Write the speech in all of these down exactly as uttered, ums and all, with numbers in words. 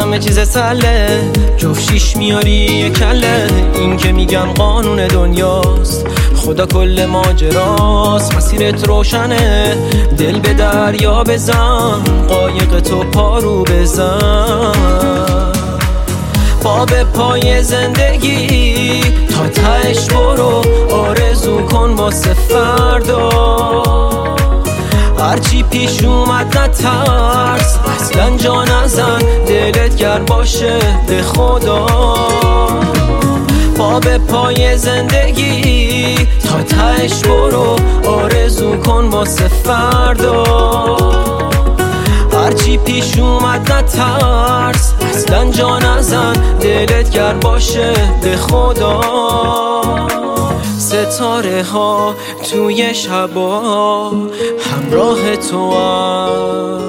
همه چیز سله، جفت شیش میاری یه کله. این که میگن قانون دنیاست، خدا کل ماجراست. مسیرت روشنه، دل به دریا بزن، قایق تو پارو بزن. پا به پای زندگی تا تهش برو، آرزو کن واسه فردا. هرچی پیش اومد نترس، اصلا جا نزن، دلت گر باشه به خدا. پا به پای زندگی تا تهش برو، آرزو کن واسه فردا. هرچی پیش اومد نترس، اصلا جا نزن، دلت گر باشه به خدا. ستاره ها توی شبا همراه تو هم،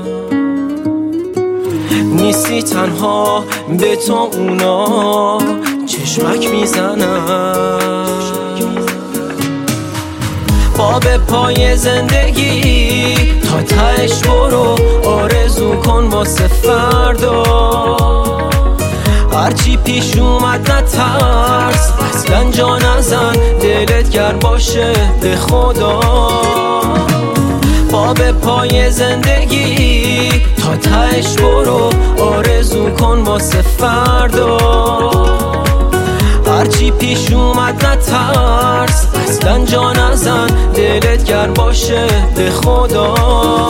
نیستی تنها، به تو اونا چشمک میزنن. پا به پای زندگی تا تهش برو، آرزو کن واسه فردا. هرچی پیش اومد نترس، اصلا جا نزن، دلت گر باشه به خدا. پا به پای زندگی تا تهش برو، آرزو کن واسه فردا. هرچی پیش اومد نترس، اصلا جا نزن، دلت گر باشه به خدا.